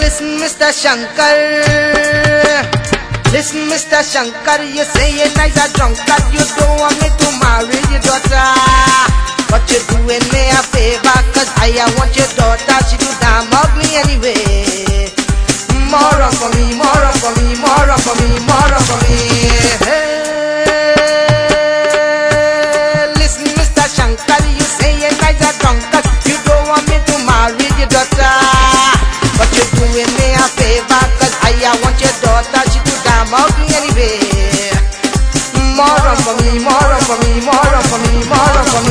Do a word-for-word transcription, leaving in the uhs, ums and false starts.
Listen, Mister Shankar. Listen, Mister Shankar, you say you're nice a drunkard. You don't want me to marry your daughter, but you're doing me a favor, cause I want your daughter. She too damn ugly anyway. More up for me, more up for me, more up for me, more up for me. Hey, listen, Mister Shankar, you say you're nice a drunkard. You don't want me to marry your daughter, but you're doing me a favor, cause I want your daughter. She too damn ugly anyway. More up for me, more up for me, more up for me, more up for me.